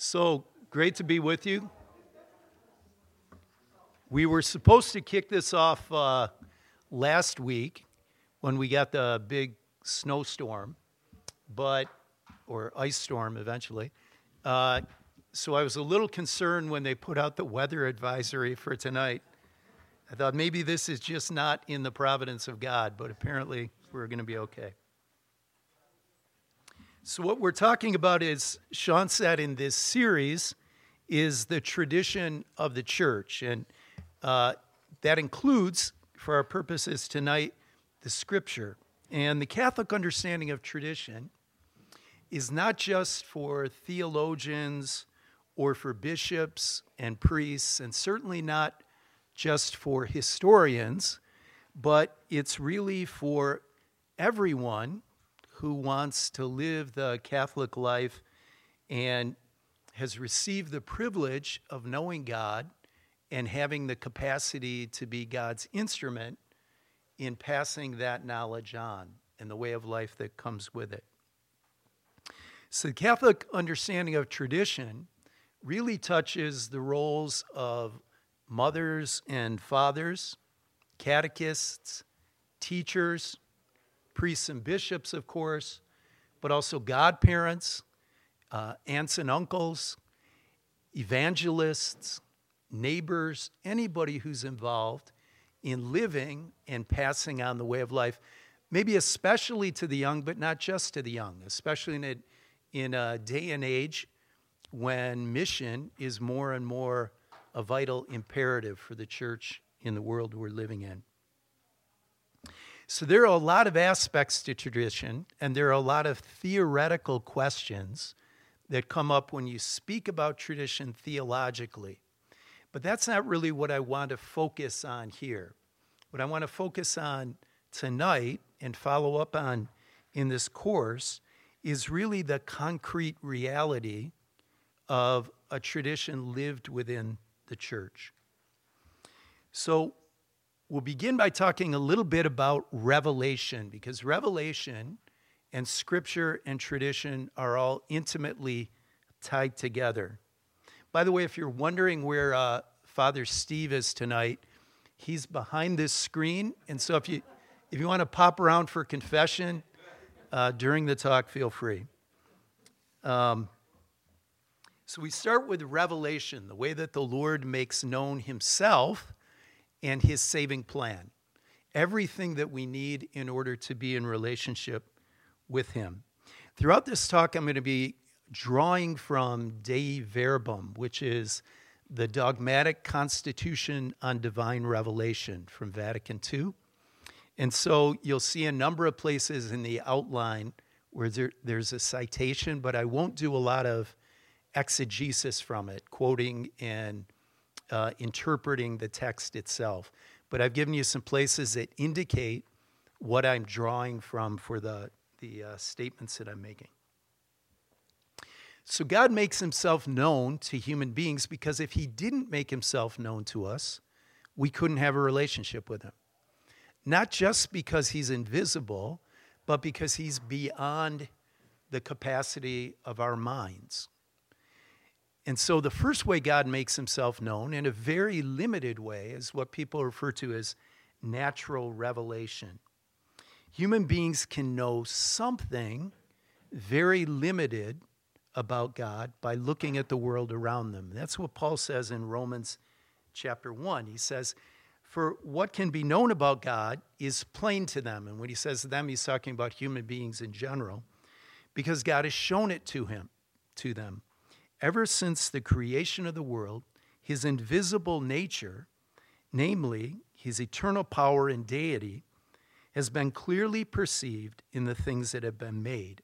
So great to be with you. We were supposed to kick this off last week when we got the big snowstorm, or ice storm eventually. So I was a little concerned when they put out the weather advisory for tonight. I thought maybe this is just not in the providence of God, but apparently we're going to be okay. So what we're talking about is, Sean said in this series, is the tradition of the church. And that includes, for our purposes tonight, the scripture. And the Catholic understanding of tradition is not just for theologians or for bishops and priests, and certainly not just for historians, but it's really for everyone who wants to live the Catholic life and has received the privilege of knowing God and having the capacity to be God's instrument in passing that knowledge on and the way of life that comes with it. So the Catholic understanding of tradition really touches the roles of mothers and fathers, catechists, teachers, priests and bishops, of course, but also godparents, aunts and uncles, evangelists, neighbors, anybody who's involved in living and passing on the way of life, maybe especially to the young, but not just to the young, especially in a day and age when mission is more and more a vital imperative for the church in the world we're living in. So there are a lot of aspects to tradition, and there are a lot of theoretical questions that come up when you speak about tradition theologically. But that's not really what I want to focus on here. What I want to focus on tonight and follow up on in this course is really the concrete reality of a tradition lived within the church. So we'll begin by talking a little bit about revelation, because revelation and scripture and tradition are all intimately tied together. By the way, if you're wondering where Father Steve is tonight, he's behind this screen. And so if you want to pop around for confession during the talk, feel free. So we start with revelation, the way that the Lord makes known himself and his saving plan. Everything that we need in order to be in relationship with him. Throughout this talk, I'm going to be drawing from Dei Verbum, which is the dogmatic constitution on divine revelation from Vatican II. And so you'll see a number of places in the outline where there's a citation, but I won't do a lot of exegesis from it, quoting and interpreting the text itself. But I've given you some places that indicate what I'm drawing from for the statements that I'm making. So God makes himself known to human beings because if he didn't make himself known to us, we couldn't have a relationship with him. Not just because he's invisible, but because he's beyond the capacity of our minds. And so the first way God makes himself known, in a very limited way, is what people refer to as natural revelation. Human beings can know something very limited about God by looking at the world around them. That's what Paul says in Romans chapter 1. He says, for what can be known about God is plain to them. And when he says them, he's talking about human beings in general, because God has shown it to them. Ever since the creation of the world, his invisible nature, namely his eternal power and deity, has been clearly perceived in the things that have been made.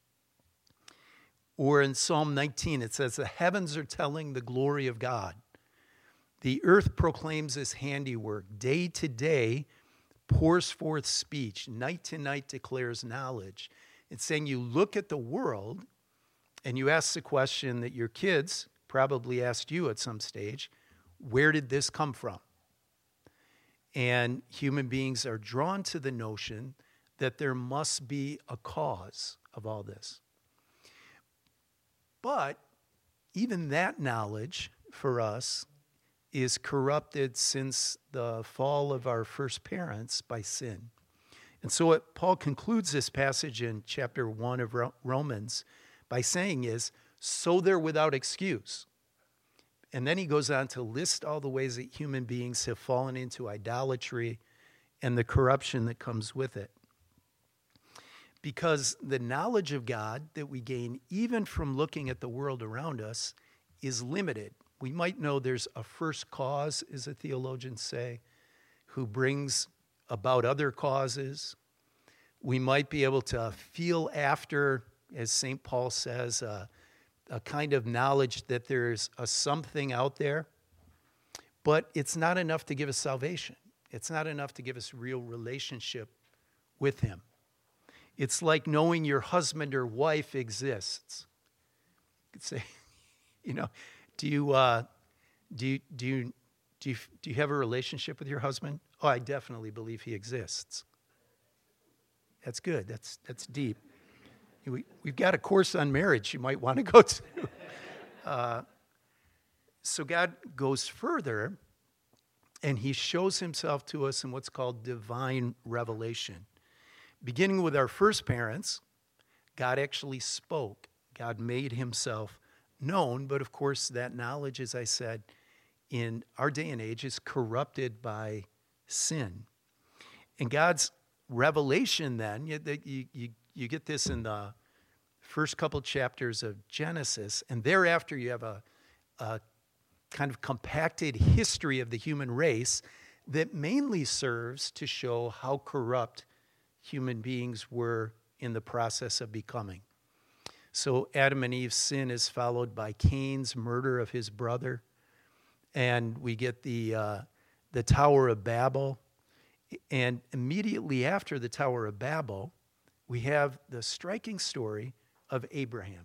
Or in Psalm 19, it says, the heavens are telling the glory of God. The earth proclaims his handiwork. Day to day pours forth speech. Night to night declares knowledge. It's saying you look at the world and you ask the question that your kids probably asked you at some stage, where did this come from? And human beings are drawn to the notion that there must be a cause of all this. But even that knowledge for us is corrupted since the fall of our first parents by sin. And so what Paul concludes this passage in chapter 1 of Romans by saying is, so they're without excuse. And then he goes on to list all the ways that human beings have fallen into idolatry and the corruption that comes with it. Because the knowledge of God that we gain even from looking at the world around us is limited. We might know there's a first cause, as the theologians say, who brings about other causes. We might be able to feel after, as St. Paul says, a kind of knowledge that there's a something out there, but it's not enough to give us salvation. It's not enough to give us real relationship with him. It's like knowing your husband or wife exists. You could say, do you have a relationship with your husband? Oh, I definitely believe he exists. That's good. That's deep. We've got a course on marriage you might want to go to. So God goes further, and he shows himself to us in what's called divine revelation. Beginning with our first parents, God actually spoke. God made himself known, but of course that knowledge, as I said, in our day and age is corrupted by sin. And God's revelation then, you get this in the first couple chapters of Genesis, and thereafter you have a kind of compacted history of the human race that mainly serves to show how corrupt human beings were in the process of becoming. So Adam and Eve's sin is followed by Cain's murder of his brother, and we get the Tower of Babel. And immediately after the Tower of Babel, we have the striking story of Abraham.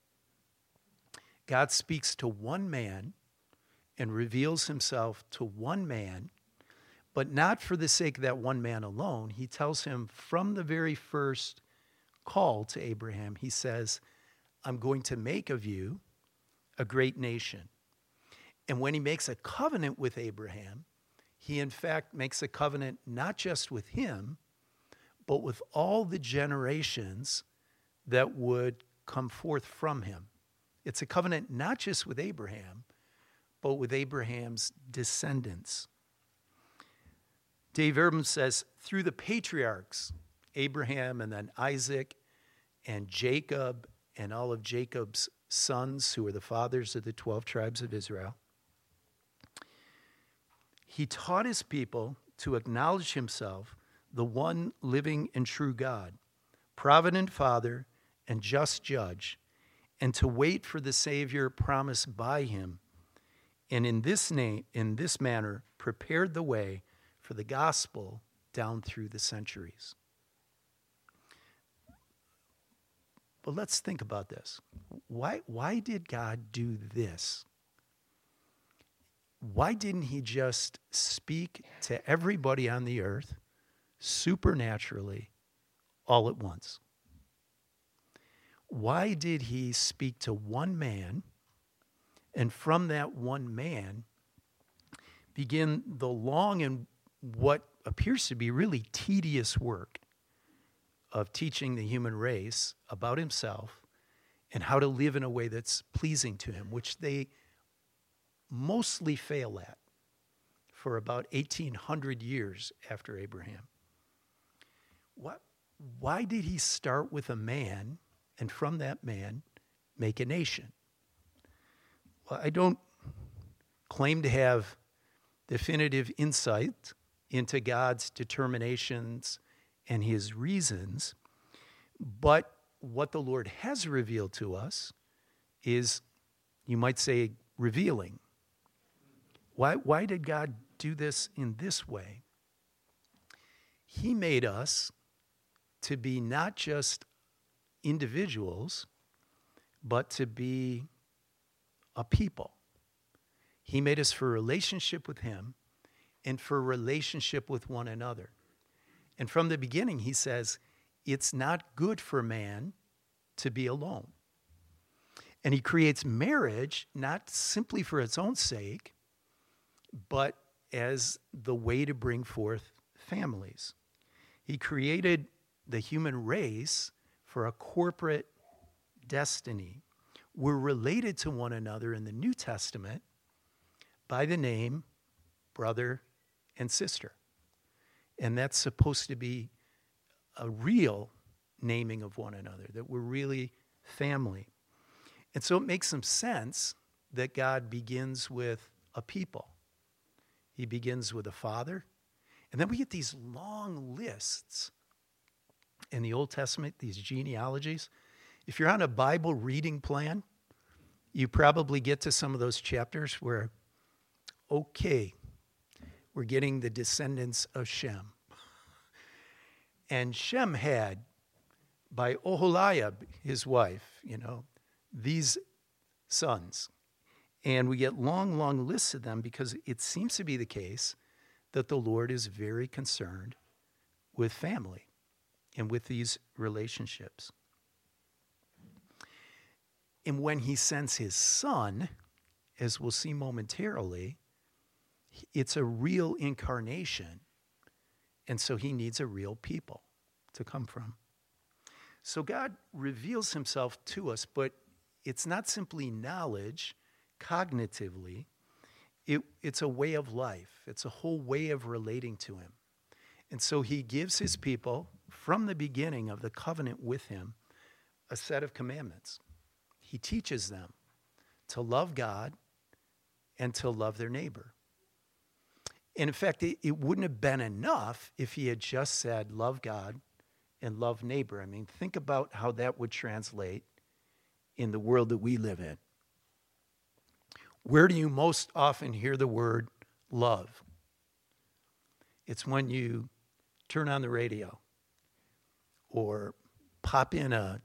God speaks to one man and reveals himself to one man, but not for the sake of that one man alone. He tells him from the very first call to Abraham, he says, I'm going to make of you a great nation. And when he makes a covenant with Abraham, he in fact makes a covenant not just with him, but with all the generations that would come forth from him. It's a covenant not just with Abraham, but with Abraham's descendants. Dave Urban says, through the patriarchs, Abraham and then Isaac and Jacob and all of Jacob's sons, who are the fathers of the 12 tribes of Israel, he taught his people to acknowledge himself the one living and true God, provident Father and just Judge, and to wait for the Savior promised by him, and in this manner prepared the way for the gospel down through the centuries. But let's think about this. Why did God do this? Why didn't he just speak to everybody on the earth supernaturally all at once? Why did he speak to one man, and from that one man begin the long and what appears to be really tedious work of teaching the human race about himself and how to live in a way that's pleasing to him, which they mostly fail at for about 1,800 years after Abraham? Why did he start with a man and from that man make a nation? Well, I don't claim to have definitive insight into God's determinations and his reasons, but what the Lord has revealed to us is, you might say, revealing. Why did God do this in this way? He made us to be not just individuals, but to be a people. He made us for relationship with him and for relationship with one another. And from the beginning, he says, it's not good for man to be alone. And he creates marriage not simply for its own sake, but as the way to bring forth families. He created the human race for a corporate destiny. We're related to one another in the New Testament by the name brother and sister. And that's supposed to be a real naming of one another, that we're really family. And so it makes some sense that God begins with a people. He begins with a father. And then we get these long lists in the Old Testament, these genealogies. If you're on a Bible reading plan, you probably get to some of those chapters where, okay, we're getting the descendants of Shem. And Shem had, by Oholiab, his wife, these sons. And we get long, long lists of them because it seems to be the case that the Lord is very concerned with family and with these relationships. And when he sends his son, as we'll see momentarily, it's a real incarnation. And so he needs a real people to come from. So God reveals himself to us, but it's not simply knowledge cognitively. It's a way of life. It's a whole way of relating to him. And so he gives his people, from the beginning of the covenant with him, a set of commandments. He teaches them to love God and to love their neighbor. And in fact, it wouldn't have been enough if he had just said, love God and love neighbor. I mean, think about how that would translate in the world that we live in. Where do you most often hear the word love? It's when you turn on the radio or pop in a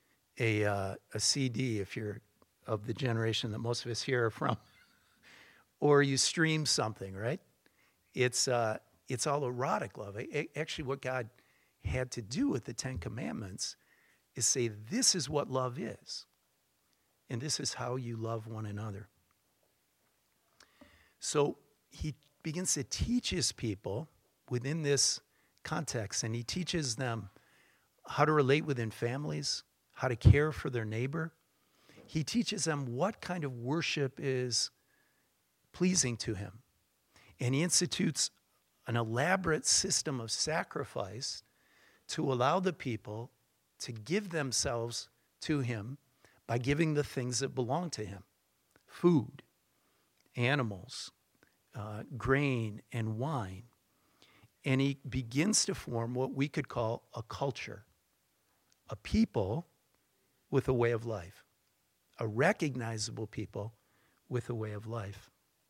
CD if you're of the generation that most of us here are from, or you stream something, right? It's all erotic love. Actually, what God had to do with the Ten Commandments is say, this is what love is, and this is how you love one another. So he begins to teach his people within this context, and he teaches them how to relate within families, how to care for their neighbor. He teaches them what kind of worship is pleasing to him. And he institutes an elaborate system of sacrifice to allow the people to give themselves to him by giving the things that belong to him: food, animals, grain, and wine. And he begins to form what we could call a culture, a people with a way of life, a recognizable people with a way of life.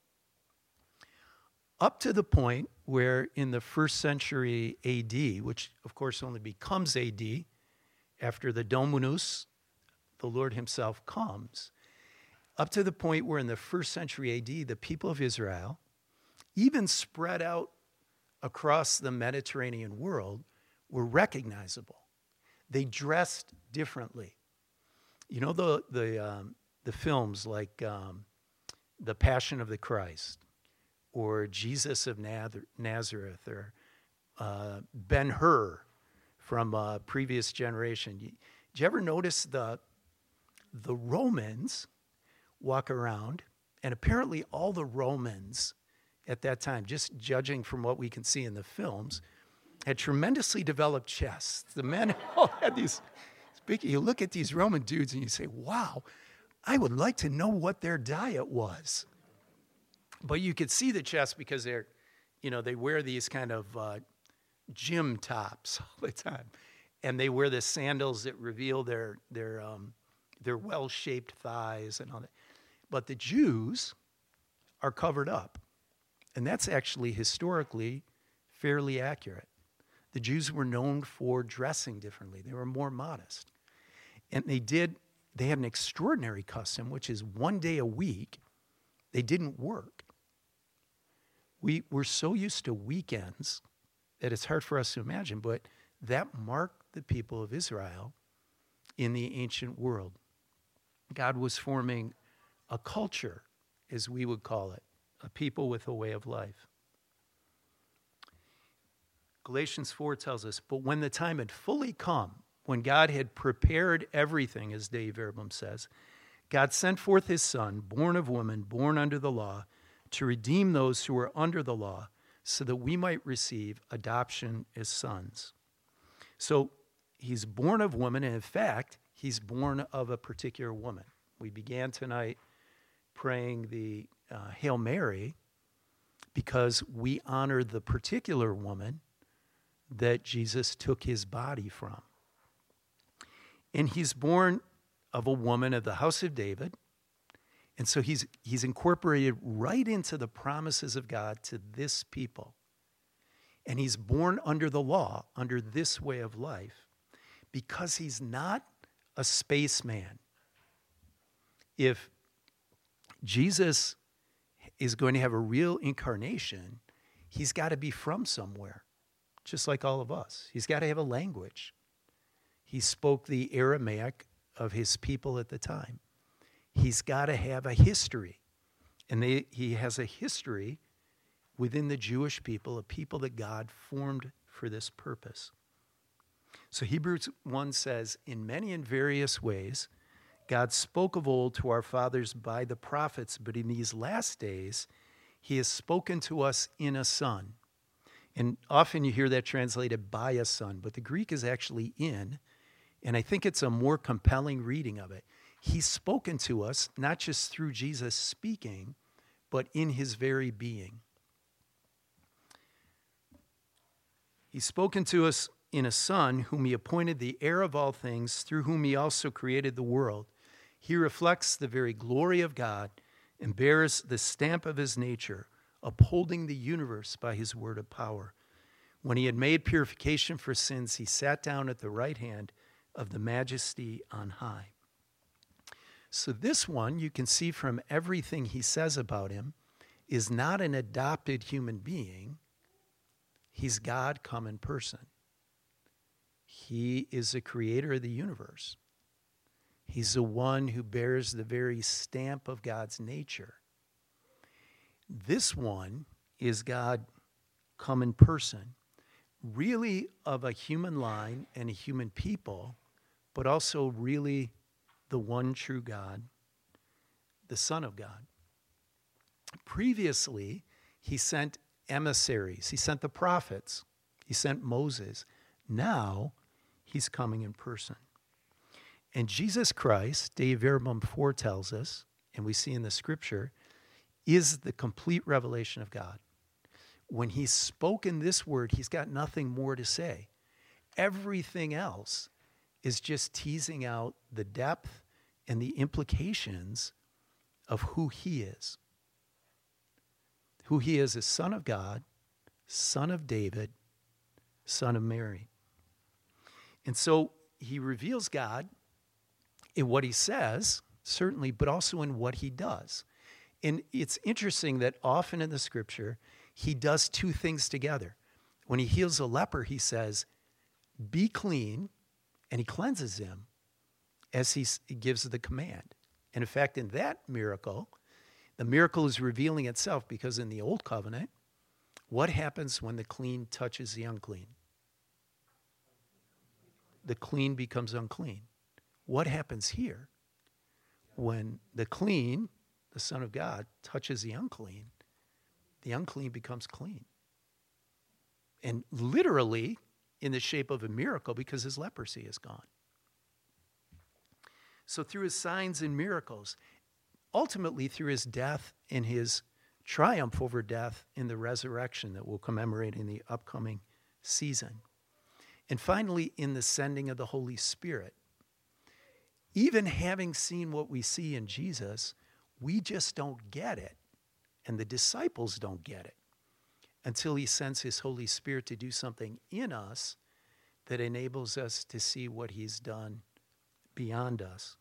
Up to the point where in the 1st century AD, which of course only becomes AD after the Dominus, the Lord himself comes, up to the point where in the 1st century AD, the people of Israel, even spread out across the Mediterranean world, were recognizable. They dressed differently. You know the films like The Passion of the Christ, or Jesus of Nazareth, or Ben-Hur from a previous generation. Did you ever notice the Romans walk around, and apparently all the Romans at that time, just judging from what we can see in the films, had tremendously developed chests. The men all had these big, you look at these Roman dudes and you say, wow, I would like to know what their diet was. But you could see the chest because they wear these kind of gym tops all the time. And they wear the sandals that reveal their well-shaped thighs and all that. But the Jews are covered up. And that's actually historically fairly accurate. The Jews were known for dressing differently. They were more modest. And they had an extraordinary custom, which is 1 day a week, they didn't work. We're so used to weekends that it's hard for us to imagine, but that marked the people of Israel in the ancient world. God was forming a culture, as we would call it, a people with a way of life. Galatians 4 tells us, but when the time had fully come, when God had prepared everything, as Dei Verbum says, God sent forth his Son, born of woman, born under the law, to redeem those who were under the law, so that we might receive adoption as sons. So he's born of woman, and in fact, he's born of a particular woman. We began tonight praying the Hail Mary because we honor the particular woman that Jesus took his body from. And he's born of a woman of the house of David. And so he's incorporated right into the promises of God to this people. And he's born under the law, under this way of life, because he's not a spaceman. If Jesus is going to have a real incarnation, he's got to be from somewhere, just like all of us. He's got to have a language. He spoke the Aramaic of his people at the time. He's got to have a history. And he has a history within the Jewish people, a people that God formed for this purpose. So Hebrews 1 says, in many and various ways, God spoke of old to our fathers by the prophets, but in these last days, he has spoken to us in a Son. And often you hear that translated by a son, but the Greek is actually in, and I think it's a more compelling reading of it. He's spoken to us, not just through Jesus speaking, but in his very being. He's spoken to us in a Son, whom he appointed the heir of all things, through whom he also created the world. He reflects the very glory of God and bears the stamp of his nature, upholding the universe by his word of power. When he had made purification for sins, he sat down at the right hand of the Majesty on high. So this one, you can see from everything he says about him, is not an adopted human being. He's God come in person. He is the creator of the universe. He's the one who bears the very stamp of God's nature. This one is God come in person, really of a human line and a human people, but also really the one true God, the Son of God. Previously, he sent emissaries. He sent the prophets. He sent Moses. Now, he's coming in person. And Jesus Christ, Dei Verbum foretells us, and we see in the scripture, is the complete revelation of God. When he's spoken this word, he's got nothing more to say. Everything else is just teasing out the depth and the implications of who he is. Who he is Son of God, Son of David, Son of Mary. And so he reveals God in what he says, certainly, but also in what he does. And it's interesting that often in the scripture, he does two things together. When he heals a leper, he says, be clean, and he cleanses him as he gives the command. And in fact, in that miracle, the miracle is revealing itself because in the old covenant, what happens when the clean touches the unclean? The clean becomes unclean. What happens here? When the clean, the Son of God, touches the unclean becomes clean. And literally in the shape of a miracle because his leprosy is gone. So through his signs and miracles, ultimately through his death and his triumph over death in the resurrection that we'll commemorate in the upcoming season. And finally, in the sending of the Holy Spirit. Even having seen what we see in Jesus, we just don't get it. And the disciples don't get it until he sends his Holy Spirit to do something in us that enables us to see what he's done beyond us.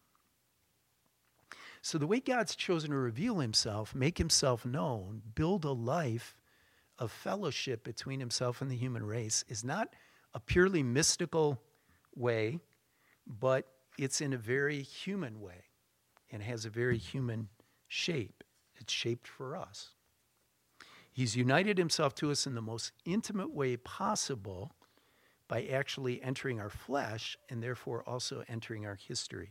So the way God's chosen to reveal himself, make himself known, build a life of fellowship between himself and the human race is not a purely mystical way, but it's in a very human way. and has a very human shape. It's shaped for us. He's united himself to us in the most intimate way possible by actually entering our flesh and therefore also entering our history.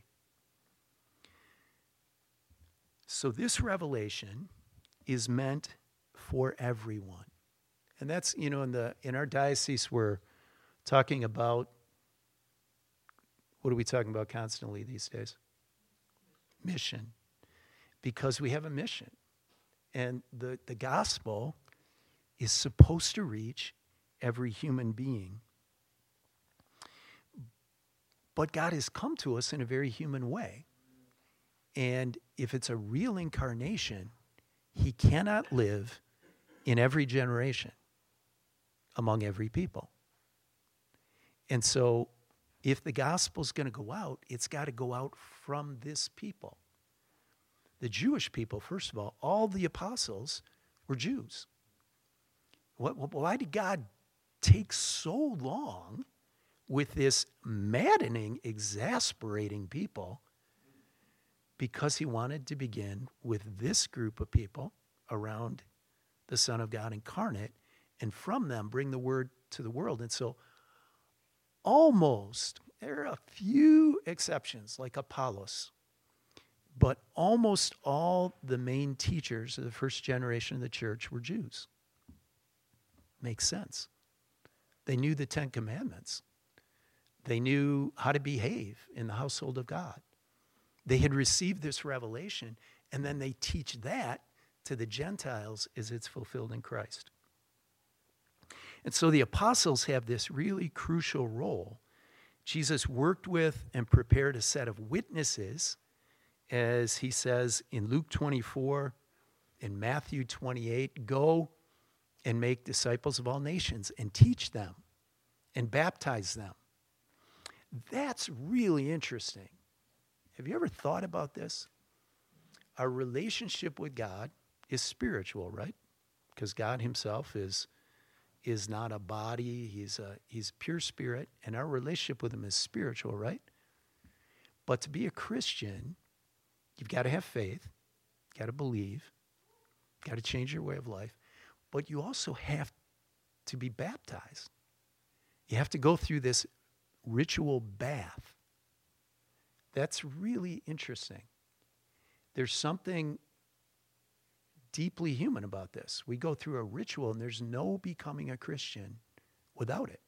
So this revelation is meant for everyone. And that's, in our diocese, we're talking about, what are we talking about constantly these days? Mission. Because we have a mission. And the gospel is supposed to reach every human being. But God has come to us in a very human way. And if it's a real incarnation, he cannot live in every generation among every people. And so if the gospel's going to go out, it's got to go out from this people. The Jewish people, first of all the apostles were Jews. Why did God take so long with this maddening, exasperating people? Because he wanted to begin with this group of people around the Son of God incarnate, and from them bring the word to the world. And so there are a few exceptions, like Apollos, but almost all the main teachers of the first generation of the church were Jews. Makes sense. They knew the Ten Commandments. They knew how to behave in the household of God. They had received this revelation, and then they teach that to the Gentiles as it's fulfilled in Christ. And so the apostles have this really crucial role. Jesus worked with and prepared a set of witnesses, as he says in Luke 24, in Matthew 28, go and make disciples of all nations and teach them and baptize them. That's really interesting. Have you ever thought about this? Our relationship with God is spiritual, right? Because God himself is not a body, he's pure spirit, and our relationship with him is spiritual, right? But to be a Christian, you've got to have faith, you've got to believe, you've got to change your way of life, but you also have to be baptized. You have to go through this ritual bath. That's really interesting. There's something deeply human about this. We go through a ritual, and there's no becoming a Christian without it.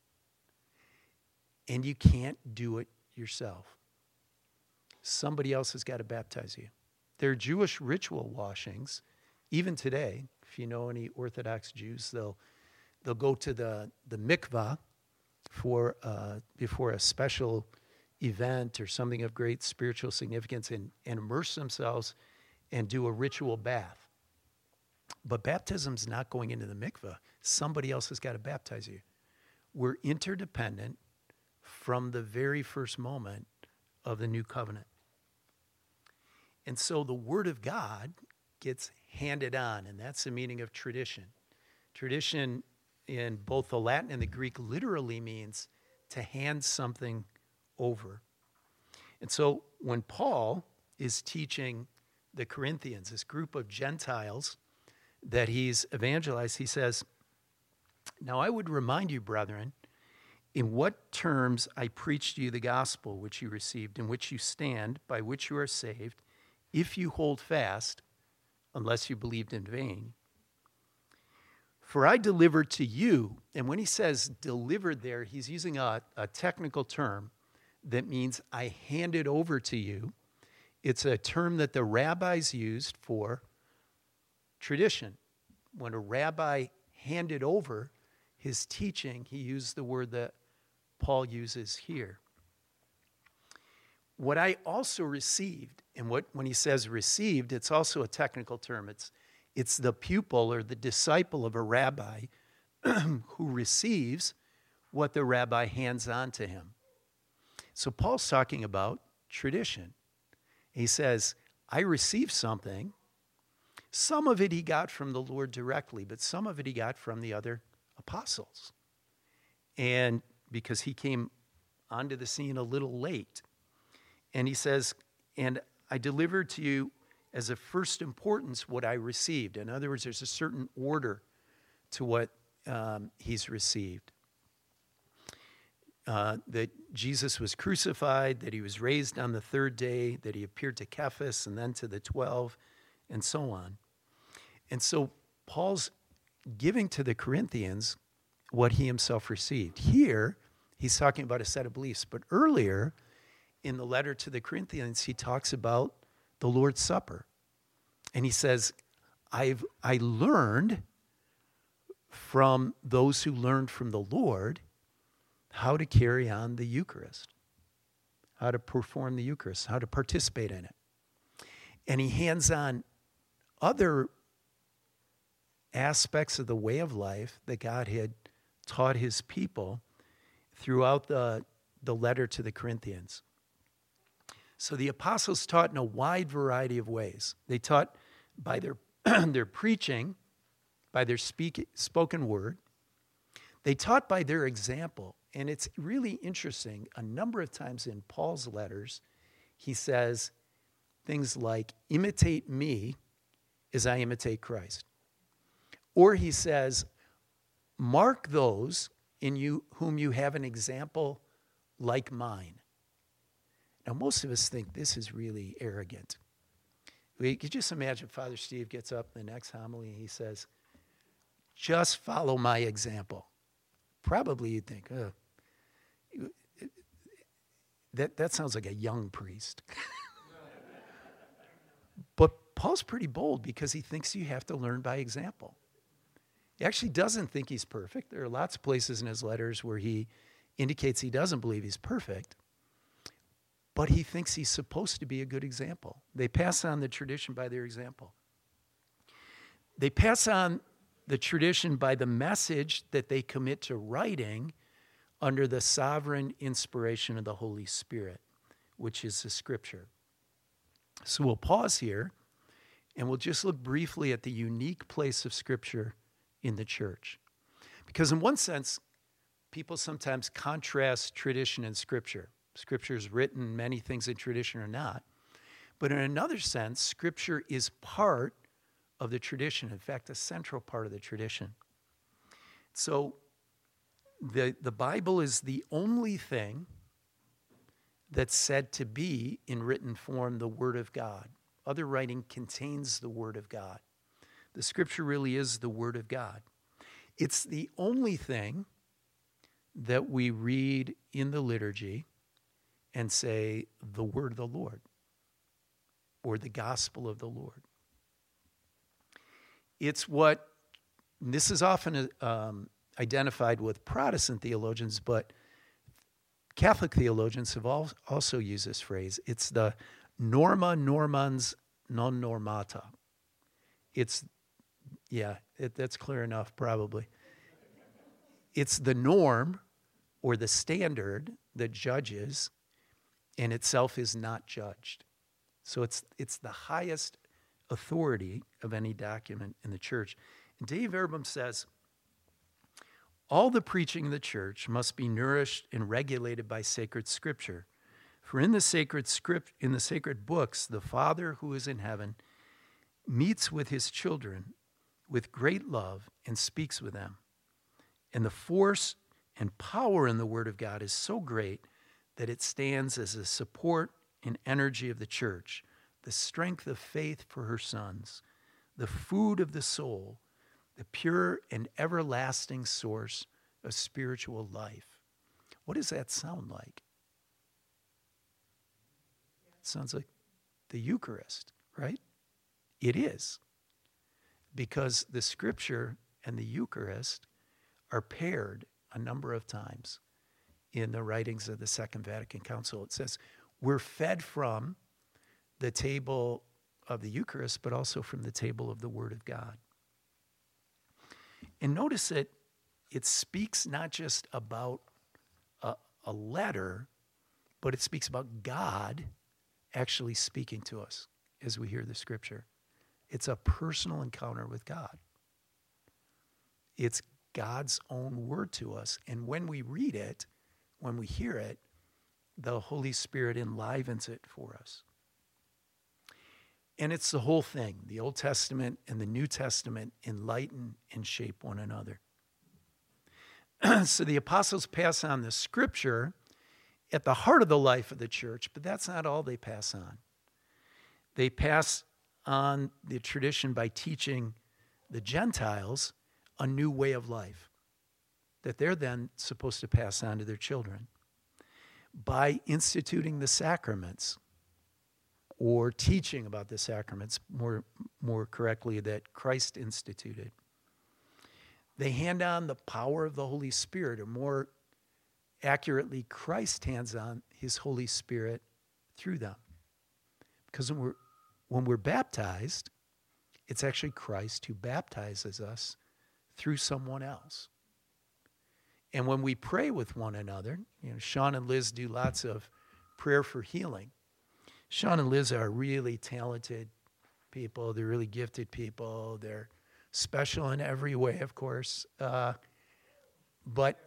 And you can't do it yourself. Somebody else has got to baptize you. There are Jewish ritual washings, even today. If you know any Orthodox Jews, they'll go to the mikvah before a special event or something of great spiritual significance and immerse themselves and do a ritual bath. But baptism's not going into the mikveh. Somebody else has got to baptize you. We're interdependent from the very first moment of the new covenant. And so the word of God gets handed on, and that's the meaning of tradition. Tradition in both the Latin and the Greek literally means to hand something over. And so when Paul is teaching the Corinthians, this group of Gentiles that he's evangelized, he says, now I would remind you, brethren, in what terms I preached to you the gospel which you received, in which you stand, by which you are saved, if you hold fast, unless you believed in vain. For I delivered to you, and when he says delivered there, he's using a technical term that means I handed over to you. It's a term that the rabbis used for tradition. When a rabbi handed over his teaching, he used the word that Paul uses here. What I also received, and when he says received, it's also a technical term. It's the pupil or the disciple of a rabbi who receives what the rabbi hands on to him. So Paul's talking about tradition. He says, I received something. Some of it he got from the Lord directly, but some of it he got from the other apostles. And because he came onto the scene a little late. And he says, and I delivered to you as of first importance what I received. In other words, there's a certain order to what he's received. That Jesus was crucified, that he was raised on the third day, that he appeared to Cephas and then to the 12, and so on. And so Paul's giving to the Corinthians what he himself received. Here, he's talking about a set of beliefs. But earlier in the letter to the Corinthians, he talks about the Lord's Supper. And he says, I learned from those who learned from the Lord how to carry on the Eucharist, how to perform the Eucharist, how to participate in it. And he hands on other aspects of the way of life that God had taught his people throughout the letter to the Corinthians. So the apostles taught in a wide variety of ways. They taught by their, their preaching, by their spoken word. They taught by their example. And it's really interesting. A number of times in Paul's letters, he says things like, imitate me as I imitate Christ. Or he says, mark those in you whom you have an example like mine. Now, most of us think this is really arrogant. We could just imagine Father Steve gets up in the next homily and he says, just follow my example. Probably you'd think, that sounds like a young priest. But Paul's pretty bold because he thinks you have to learn by example. He actually doesn't think he's perfect. There are lots of places in his letters where he indicates he doesn't believe he's perfect, but he thinks he's supposed to be a good example. They pass on the tradition by their example. They pass on the tradition by the message that they commit to writing under the sovereign inspiration of the Holy Spirit, which is the Scripture. So we'll pause here, and we'll just look briefly at the unique place of Scripture in the church. Because in one sense, people sometimes contrast tradition and Scripture. Scripture is written, many things in tradition are not. But in another sense, Scripture is part of the tradition. In fact, a central part of the tradition. So the Bible is the only thing that's said to be, in written form, the Word of God. Other writing contains the Word of God. The Scripture really is the Word of God. It's the only thing that we read in the liturgy and say, the Word of the Lord, or the Gospel of the Lord. It's what, this is often identified with Protestant theologians, but Catholic theologians have also used this phrase. It's the norma normans non normata. It's, that's clear enough probably. It's the norm or the standard that judges and itself is not judged. So it's the highest authority of any document in the church. And Dave Erbum says, all the preaching of the church must be nourished and regulated by sacred Scripture. For in the sacred books, the Father who is in heaven meets with his children with great love and speaks with them. And the force and power in the Word of God is so great that it stands as a support and energy of the church, the strength of faith for her sons, the food of the soul, the pure and everlasting source of spiritual life. What does that sound like? It sounds like the Eucharist, right? It is. Because the Scripture and the Eucharist are paired a number of times in the writings of the Second Vatican Council. It says we're fed from the table of the Eucharist, but also from the table of the Word of God. And notice that it speaks not just about a letter, but it speaks about God actually speaking to us as we hear the Scripture. It's a personal encounter with God. It's God's own word to us. And when we read it, when we hear it, the Holy Spirit enlivens it for us. And it's the whole thing. The Old Testament and the New Testament enlighten and shape one another. So the apostles pass on the scripture at the heart of the life of the church, but that's not all they pass on. They pass on the tradition by teaching the Gentiles a new way of life that they're then supposed to pass on to their children by instituting the sacraments, or teaching about the sacraments, more correctly, that Christ instituted. They hand on the power of the Holy Spirit, or more accurately, Christ hands on his Holy Spirit through them. Because when we're baptized, it's actually Christ who baptizes us through someone else. And when we pray with one another, Sean and Liz do lots of prayer for healing. Sean and Liz are really talented people. They're really gifted people. They're special in every way, of course. But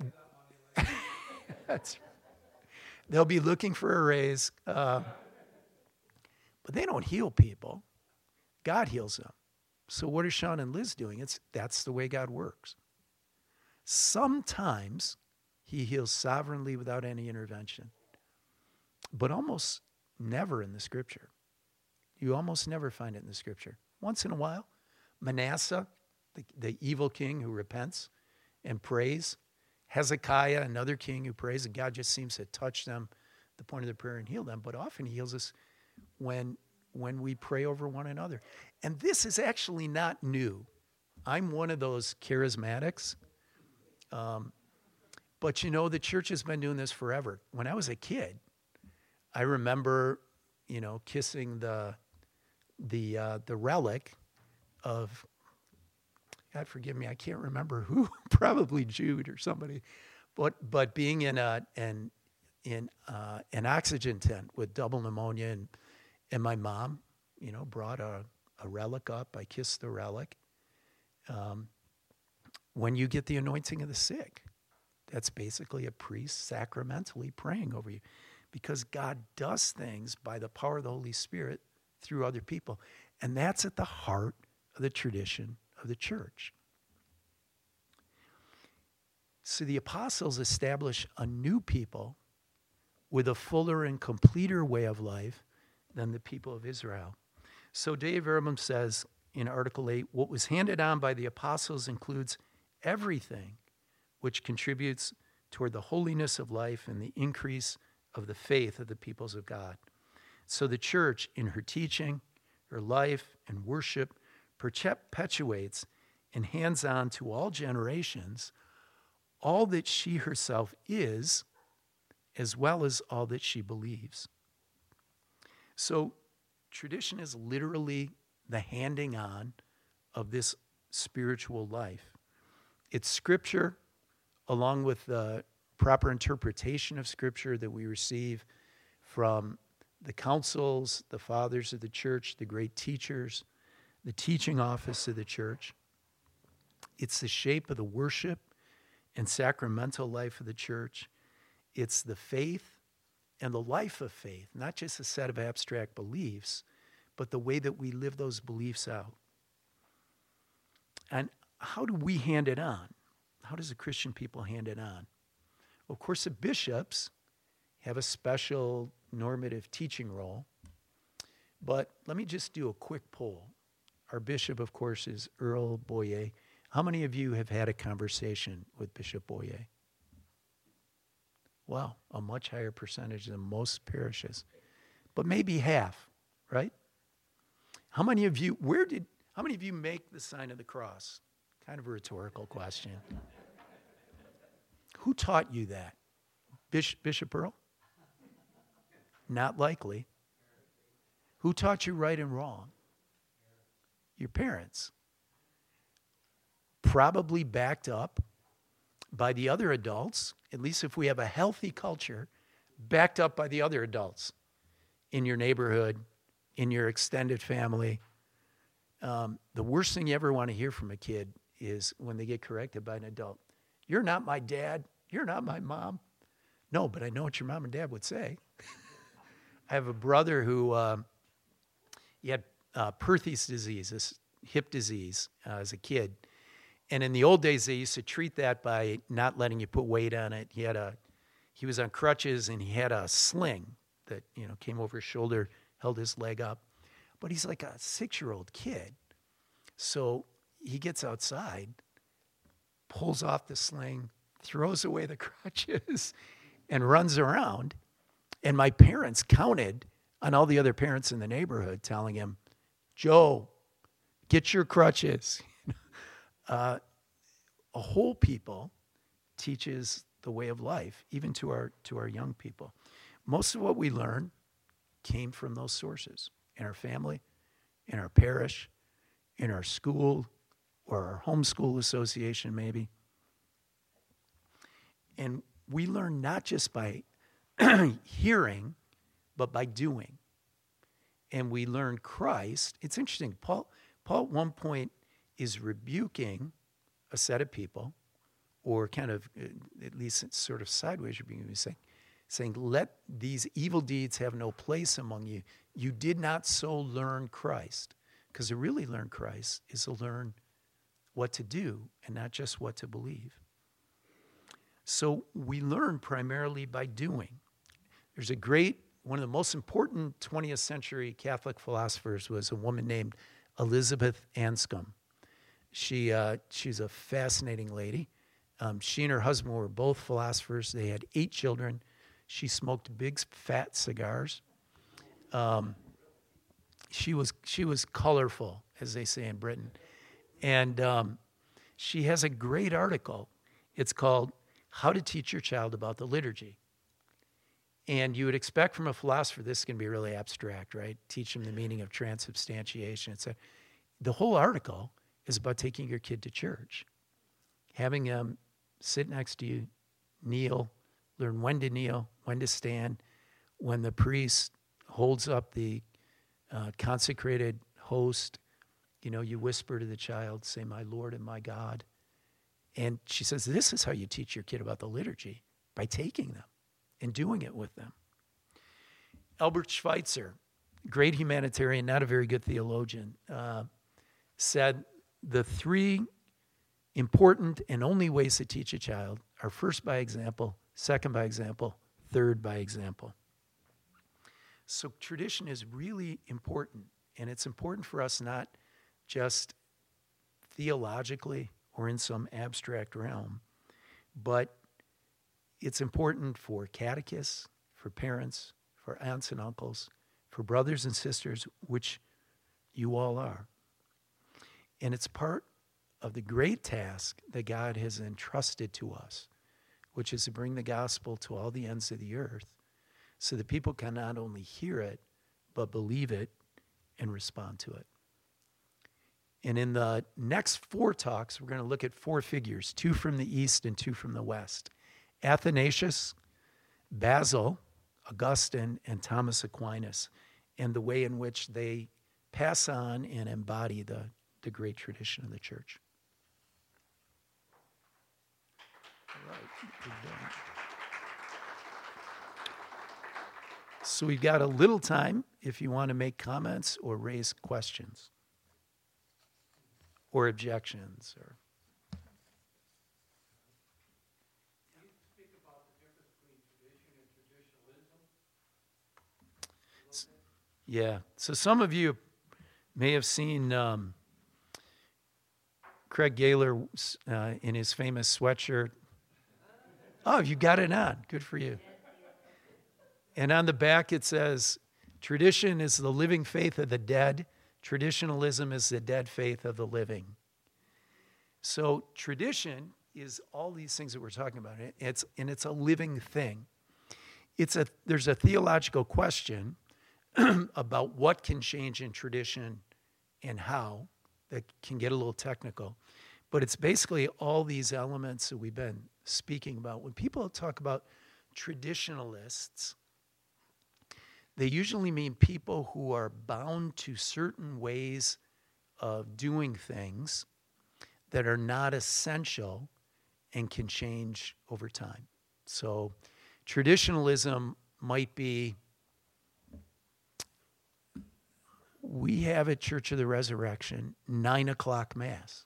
they'll be looking for a raise. But they don't heal people. God heals them. So what are Sean and Liz doing? That's the way God works. Sometimes he heals sovereignly without any intervention, but almost never in the scripture. You almost never find it in the scripture. Once in a while, Manasseh, the evil king who repents and prays, Hezekiah, another king who prays, and God just seems to touch them at the point of the prayer and heal them. But often he heals us when we pray over one another. And this is actually not new. I'm one of those charismatics. But the church has been doing this forever. When I was a kid, I remember, kissing the relic of, God forgive me, I can't remember who, probably Jude or somebody, but being in an oxygen tent with double pneumonia, and my mom, brought a relic up. I kissed the relic. When you get the anointing of the sick, that's basically a priest sacramentally praying over you, because God does things by the power of the Holy Spirit through other people. And that's at the heart of the tradition of the church. So the apostles establish a new people with a fuller and completer way of life than the people of Israel. So Dave Erbum says in Article 8, what was handed on by the apostles includes everything which contributes toward the holiness of life and the increase of the faith of the peoples of God. So the church, in her teaching, her life, and worship, perpetuates and hands on to all generations all that she herself is, as well as all that she believes. So tradition is literally the handing on of this spiritual life. It's Scripture, along with the proper interpretation of Scripture that we receive from the councils, the fathers of the church, the great teachers, the teaching office of the church. It's the shape of the worship and sacramental life of the church. It's the faith and the life of faith, not just a set of abstract beliefs, but the way that we live those beliefs out. And how do we hand it on? How does the Christian people hand it on? Well, of course, the bishops have a special normative teaching role. But let me just do a quick poll. Our bishop, of course, is Earl Boyer. How many of you have had a conversation with Bishop Boyer? Well, a much higher percentage than most parishes. But maybe half, right? How many of you make the sign of the cross? Kind of a rhetorical question. Who taught you that? Bishop Earl? Not likely. Who taught you right and wrong? Your parents. Probably backed up by the other adults, at least if we have a healthy culture, backed up by the other adults in your neighborhood, in your extended family. The worst thing you ever want to hear from a kid is when they get corrected by an adult. You're not my dad. You're not my mom. No, but I know what your mom and dad would say. I have a brother who he had Perthes disease, this hip disease, as a kid. And in the old days, they used to treat that by not letting you put weight on it. He was on crutches, and he had a sling that came over his shoulder, held his leg up. But he's like a 6-year-old kid. So he gets outside, pulls off the sling, throws away the crutches, and runs around. And my parents counted on all the other parents in the neighborhood telling him, Joe, get your crutches. A whole people teaches the way of life, even to our young people. Most of what we learn came from those sources, in our family, in our parish, in our school, or our homeschool association maybe. And we learn not just by hearing, but by doing. And we learn Christ. It's interesting. Paul at one point is rebuking a set of people, or kind of, at least sort of sideways rebuking, saying, let these evil deeds have no place among you. You did not so learn Christ. Because to really learn Christ is to learn what to do and not just what to believe. So we learn primarily by doing. There's one of the most important 20th century Catholic philosophers was a woman named Elizabeth Anscombe. She's a fascinating lady. She and her husband were both philosophers. They had 8 children. She smoked big, fat cigars. She was colorful, as they say in Britain. And she has a great article. It's called How to Teach Your Child About the Liturgy. And you would expect from a philosopher this is going to be really abstract, right? Teach them the meaning of transubstantiation. The whole article is about taking your kid to church, having them sit next to you, kneel, learn when to kneel, when to stand. When the priest holds up the consecrated host, you whisper to the child, say, my Lord and my God. And she says, this is how you teach your kid about the liturgy, by taking them and doing it with them. Albert Schweitzer, great humanitarian, not a very good theologian, said the 3 important and only ways to teach a child are first by example, second by example, third by example. So tradition is really important, and it's important for us not just theologically or in some abstract realm, but it's important for catechists, for parents, for aunts and uncles, for brothers and sisters, which you all are. And it's part of the great task that God has entrusted to us, which is to bring the gospel to all the ends of the earth so that people can not only hear it, but believe it and respond to it. And in the next 4 talks, we're going to look at 4 figures, 2 from the East and 2 from the West. Athanasius, Basil, Augustine, and Thomas Aquinas, and the way in which they pass on and embody the great tradition of the church. All right, we're done. So we've got a little time if you want to make comments or raise questions or objections. Or Can you speak about the difference between tradition and traditionalism? Yeah. So some of you may have seen Craig Gaylor in his famous sweatshirt. Oh, you got it on. Good for you. And on the back it says, tradition is the living faith of the dead. Traditionalism is the dead faith of the living. So tradition is all these things that we're talking about. It's a living thing. There's a theological question about what can change in tradition and how, that can get a little technical. But it's basically all these elements that we've been speaking about. When people talk about traditionalists, they usually mean people who are bound to certain ways of doing things that are not essential and can change over time. So traditionalism might be we have at Church of the Resurrection 9 o'clock Mass.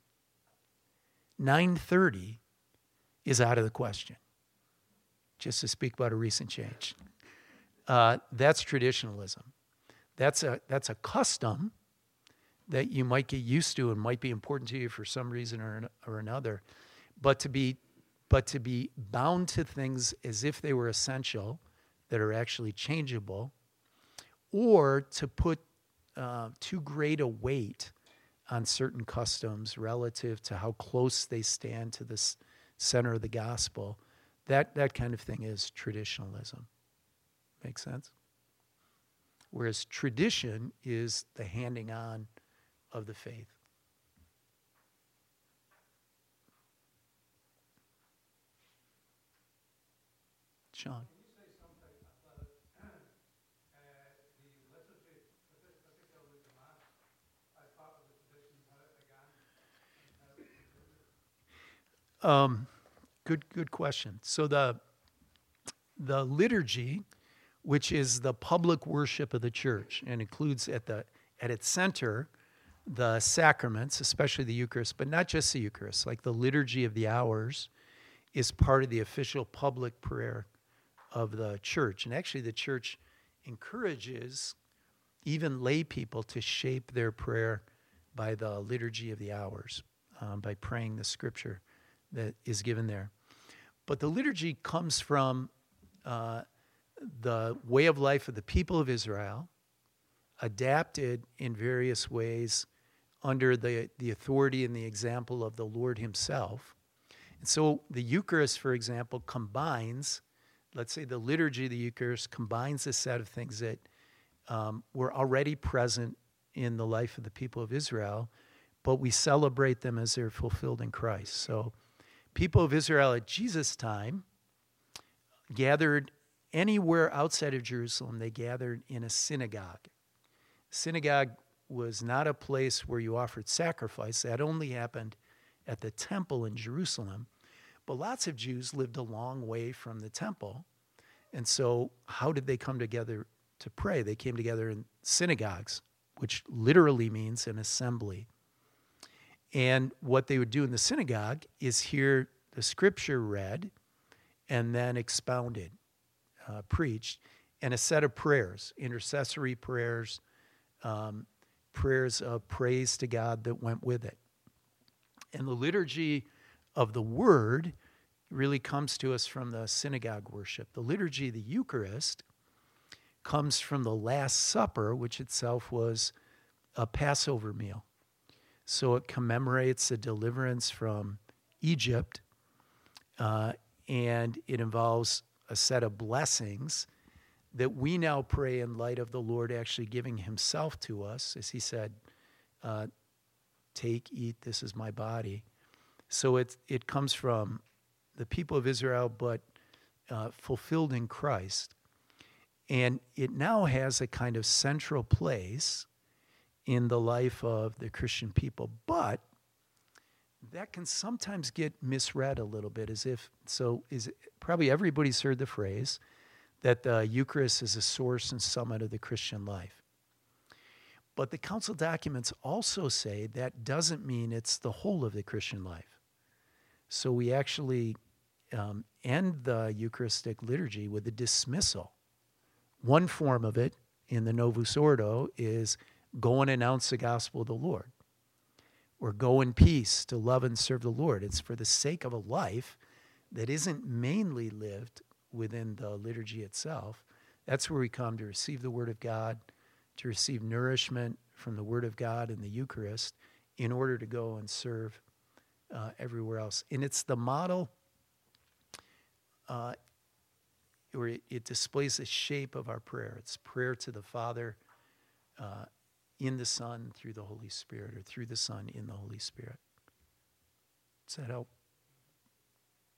9:30 is out of the question, just to speak about a recent change. That's traditionalism. That's a custom that you might get used to and might be important to you for some reason or another. But to be bound to things as if they were essential, that are actually changeable, or to put too great a weight on certain customs relative to how close they stand to the center of the gospel, that kind of thing is traditionalism. Make sense? Whereas tradition is the handing on of the faith. Sean. Can you say something about the liturgy, particularly the Mass, as part of the tradition, how it began and how it concluded? Good question. So the liturgy, which is the public worship of the church and includes at its center the sacraments, especially the Eucharist, but not just the Eucharist, like the Liturgy of the Hours is part of the official public prayer of the church. And actually the church encourages even lay people to shape their prayer by the Liturgy of the Hours, by praying the scripture that is given there. But the liturgy comes from the way of life of the people of Israel, adapted in various ways under the authority and the example of the Lord himself. And so the Eucharist, for example, combines, let's say the liturgy of the Eucharist combines a set of things that were already present in the life of the people of Israel, but we celebrate them as they're fulfilled in Christ. So people of Israel at Jesus' time gathered anywhere outside of Jerusalem. They gathered in a synagogue. Synagogue was not a place where you offered sacrifice. That only happened at the temple in Jerusalem. But lots of Jews lived a long way from the temple. And so how did they come together to pray? They came together in synagogues, which literally means an assembly. And what they would do in the synagogue is hear the scripture read and then expounded, preached, and a set of prayers, intercessory prayers, prayers of praise to God that went with it. And the liturgy of the Word really comes to us from the synagogue worship. The liturgy of the Eucharist comes from the Last Supper, which itself was a Passover meal. So it commemorates the deliverance from Egypt, and it involves a set of blessings that we now pray in light of the Lord actually giving himself to us, as he said, take, eat, this is my body. So it comes from the people of Israel, but fulfilled in Christ. And it now has a kind of central place in the life of the Christian people. But that can sometimes get misread a little bit, probably everybody's heard the phrase that the Eucharist is a source and summit of the Christian life. But the council documents also say that doesn't mean it's the whole of the Christian life. So we actually end the Eucharistic liturgy with a dismissal. One form of it in the Novus Ordo is go and announce the gospel of the Lord, or go in peace to love and serve the Lord. It's for the sake of a life that isn't mainly lived within the liturgy itself. That's where we come to receive the Word of God, to receive nourishment from the Word of God in the Eucharist in order to go and serve everywhere else. And it's the model where it displays the shape of our prayer. It's prayer to the Father in the Son through the Holy Spirit, or through the Son in the Holy Spirit. Does that help?